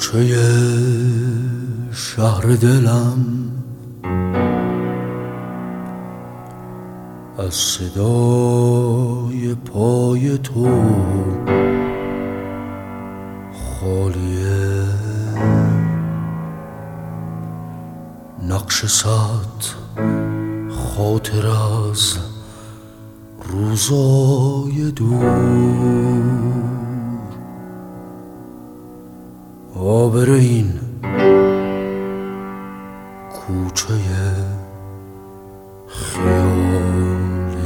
کوچه شهر دلم از صدای پای تو خالیه، نقش صد خاطر از روزای دور. آبر این کوچه خیالیه.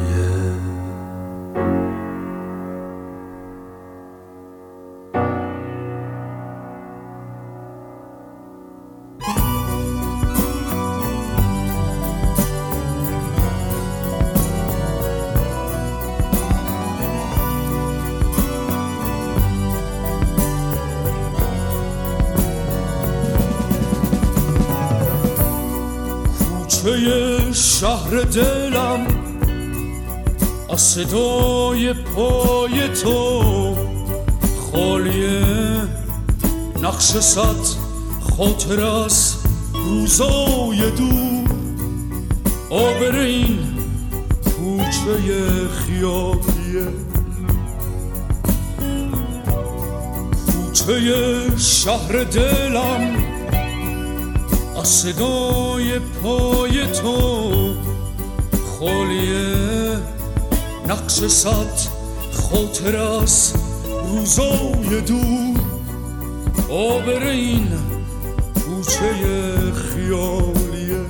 کوچه شهر دلم از صدای پای تو خالیه، نقش صد خاطر از روزای دور. آبر این کوچه خیالیه، کوچه شهر دلم از صدای پای تو خالیه، نقش صد خاطر از روزای دور. آبر این کوچه خیالیه.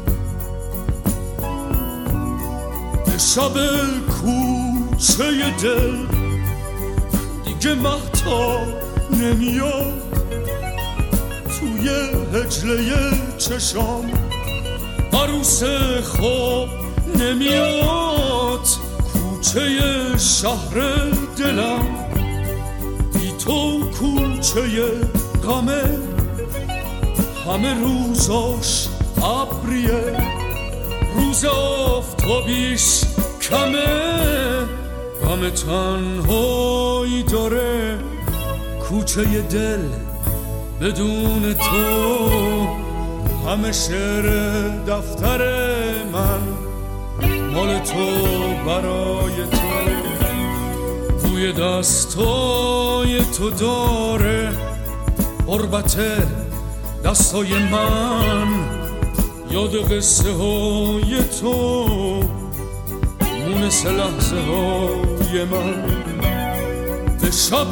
به شب کوچه دل دیگه مهتاب نمیاد، توی هجله چشام عروس خواب نمیاد. کوچه شهر دلم بی تو کوچه غمه، همه روزاش ابریه، روز آفتابیش کمه. غم تنهایی داره کوچه دل بدون تو، همه شعر دفتر من مال تو برای تو. بوی دستای تو داره قربت دستای من، یاد قصه های تو مونس لحظه های من. به شب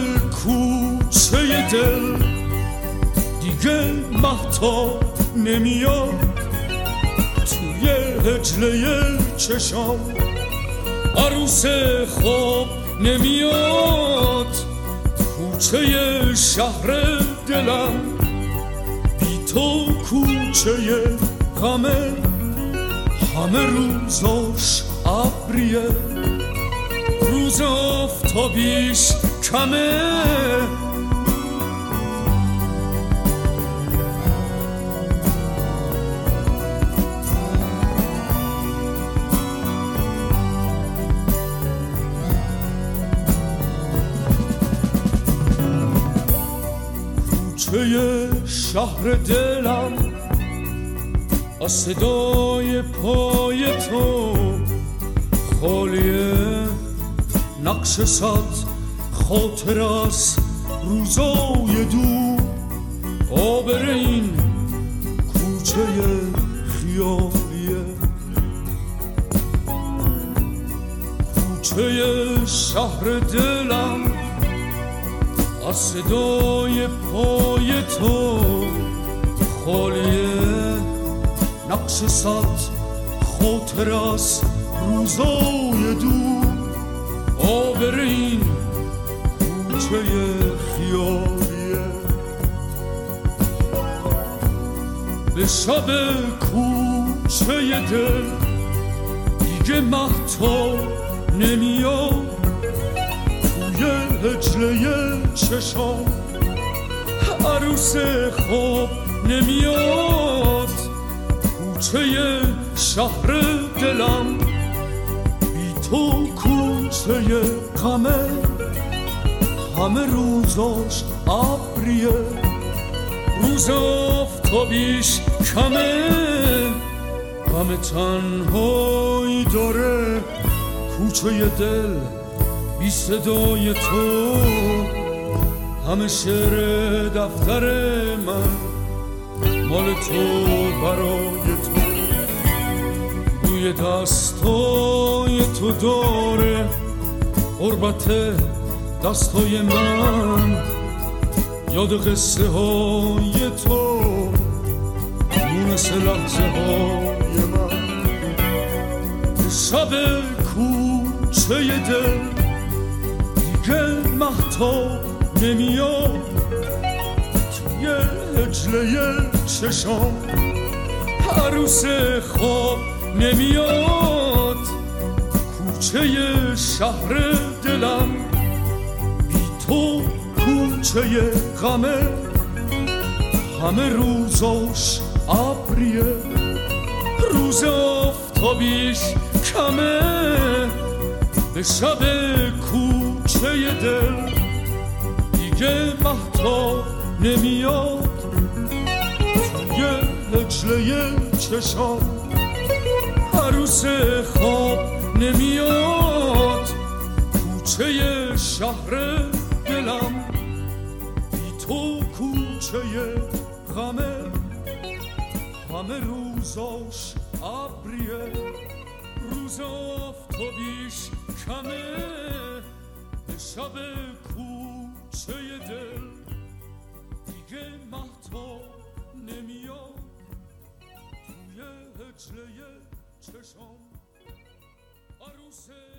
کوچه دل دیگه مهتاب نمیاد، توی هجله چشام عروس خواب نمیاد. کوچه شهر دلم بی تو کوچه غمه، همه روزاش ابریه، روز آفتابیش کمه. کوچه شهر دلم از صدای پای تو خالیه، نقش صد خاطر از روزای دور. آبر این کوچه خیالیه، کوچه شهر دلم از صدای پای تو خالیه، نقش صد خاطر از روزای دور. آبر این کوچه خیالیه. به شب کوچه دل دیگه مهتاب نمیاد، توی هجله چشام عروس خواب نمیاد. کوچه شهر دلم بی تو کوچه غمه، همه روزاش ابریه، روز آفتابیش کمه، غم تنهایی داره کوچه دل بی صدای تو. همه شعر دفتر من مال تو برای تو، بوی دستای تو داره قربت دستای من، یاد قصه های تو مونس لحظه های من. شب کوچه دل دیگه مهتاب نمیاد، توی هجله چشام عروس خواب نمیاد. کوچه شهر دلم بی تو کوچه غمه، همه روزاش ابریه روز آفتابیش کمه. به شب کوچه دل دیگه مهتاب نمیاد، توی هجله چشام عروس خواب نمیاد. کوچه شهر دلم بی تو کوچه غمه، همه روزاش ابریه روز آفتابیش کمه. به شب کوچه دل دیگه مهتاب نمیاد، توی هجله چشام عروس